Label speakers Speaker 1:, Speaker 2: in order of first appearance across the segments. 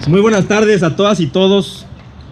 Speaker 1: Muy buenas tardes a todas y todos.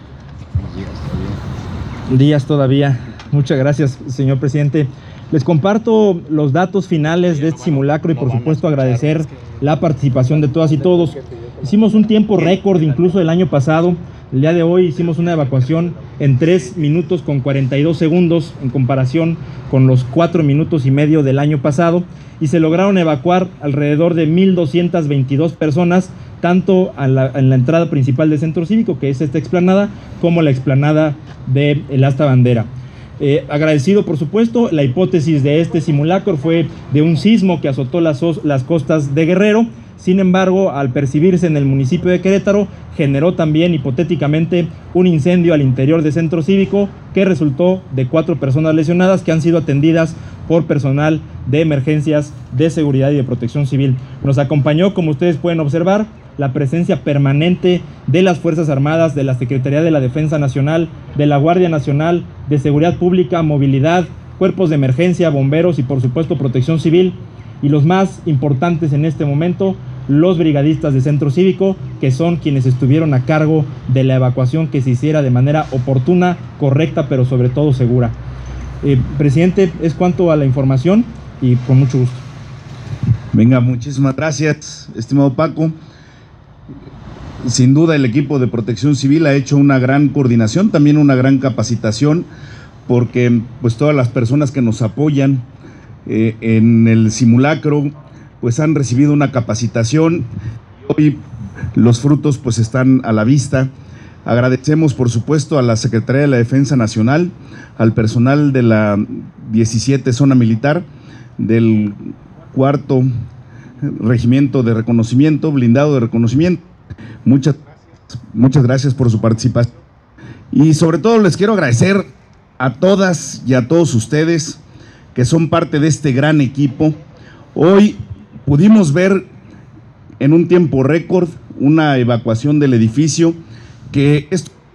Speaker 1: Días todavía. Muchas gracias, señor presidente. Les comparto los datos finales de este simulacro y por supuesto agradecer la participación de todas y todos. Hicimos un tiempo récord incluso el año pasado. El día de hoy hicimos una evacuación en 3 minutos con 42 segundos en comparación con los 4 minutos y medio del año pasado, y se lograron evacuar alrededor de 1,222 personas, tanto en la entrada principal del centro cívico, que es esta explanada, como la explanada del Asta Bandera. Agradecido, por supuesto. La hipótesis de este simulacro fue de un sismo que azotó las costas de Guerrero. Sin embargo, al percibirse en el municipio de Querétaro, generó también hipotéticamente un incendio al interior del centro cívico que resultó de 4 personas lesionadas que han sido atendidas por personal de emergencias, de seguridad y de protección civil. Nos acompañó, como ustedes pueden observar, la presencia permanente de las Fuerzas Armadas, de la Secretaría de la Defensa Nacional, de la Guardia Nacional, de Seguridad Pública, Movilidad, cuerpos de emergencia, bomberos y por supuesto protección civil. Y los más importantes en este momento, los brigadistas de centro cívico, que son quienes estuvieron a cargo de la evacuación que se hiciera de manera oportuna, correcta, pero sobre todo segura. Presidente, es cuanto a la información y con mucho gusto.
Speaker 2: Venga, muchísimas gracias, estimado Paco. Sin duda el equipo de protección civil ha hecho una gran coordinación, también una gran capacitación, porque pues todas las personas que nos apoyan en el simulacro pues han recibido una capacitación. Hoy los frutos pues están a la vista. Agradecemos por supuesto a la Secretaría de la Defensa Nacional, al personal de la 17 Zona Militar, del 4º Regimiento de Reconocimiento, blindado de reconocimiento. Muchas gracias por su participación. Y sobre todo les quiero agradecer a todas y a todos ustedes que son parte de este gran equipo. Hoy pudimos ver en un tiempo récord una evacuación del edificio, que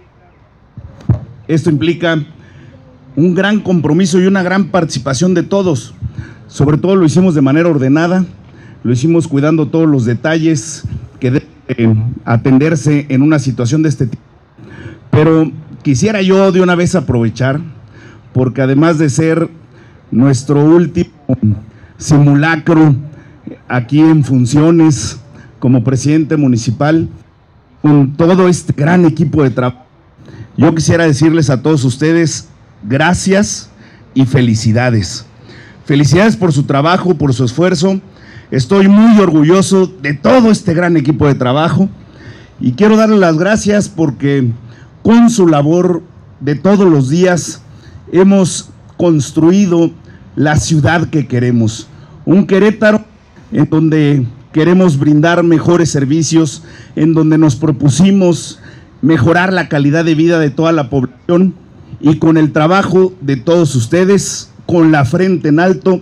Speaker 2: esto implica un gran compromiso y una gran participación de todos. Sobre todo lo hicimos de manera ordenada, lo hicimos cuidando todos los detalles que deben atenderse en una situación de este tipo. Pero quisiera yo de una vez aprovechar, porque además de ser nuestro último simulacro aquí en funciones como presidente municipal, con todo este gran equipo de trabajo, yo quisiera decirles a todos ustedes gracias y felicidades. Felicidades por su trabajo, por su esfuerzo. Estoy muy orgulloso de todo este gran equipo de trabajo y quiero darles las gracias porque con su labor de todos los días hemos construido la ciudad que queremos, un Querétaro en donde queremos brindar mejores servicios, en donde nos propusimos mejorar la calidad de vida de toda la población, y con el trabajo de todos ustedes, con la frente en alto,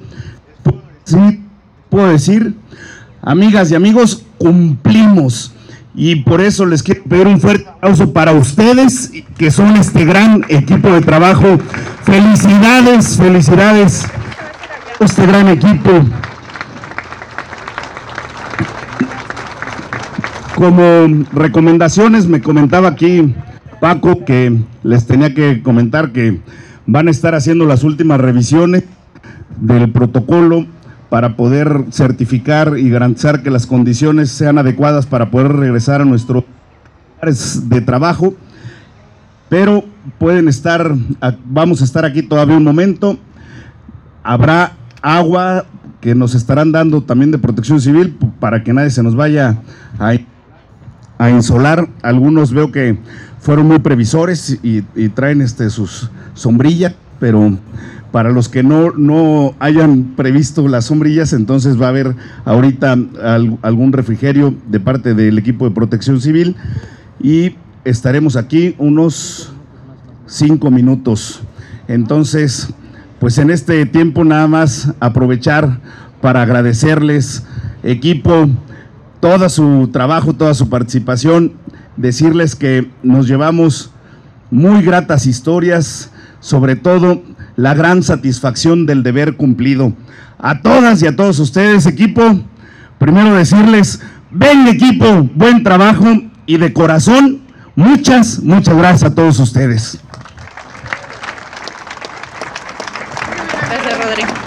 Speaker 2: puedo decir, amigas y amigos, cumplimos. Y por eso les quiero pedir un fuerte aplauso para ustedes, que son este gran equipo de trabajo. Felicidades, felicidades a este gran equipo. Como recomendaciones, me comentaba aquí Paco que les tenía que comentar que van a estar haciendo las últimas revisiones del protocolo para poder certificar y garantizar que las condiciones sean adecuadas para poder regresar a nuestros lugares de trabajo. Pero vamos a estar aquí todavía un momento. Habrá agua que nos estarán dando también de protección civil para que nadie se nos vaya a insolar. Algunos veo que fueron muy previsores y traen sus sombrillas, pero para los que no hayan previsto las sombrillas, entonces va a haber ahorita algún refrigerio de parte del equipo de protección civil y estaremos aquí unos 5 minutos. Entonces, pues en este tiempo nada más aprovechar para agradecerles, equipo, todo su trabajo, toda su participación, decirles que nos llevamos muy gratas historias, sobre todo la gran satisfacción del deber cumplido. A todas y a todos ustedes, equipo, primero decirles, ven equipo, buen trabajo, y de corazón, muchas gracias a todos ustedes.
Speaker 3: Gracias, Rodrigo.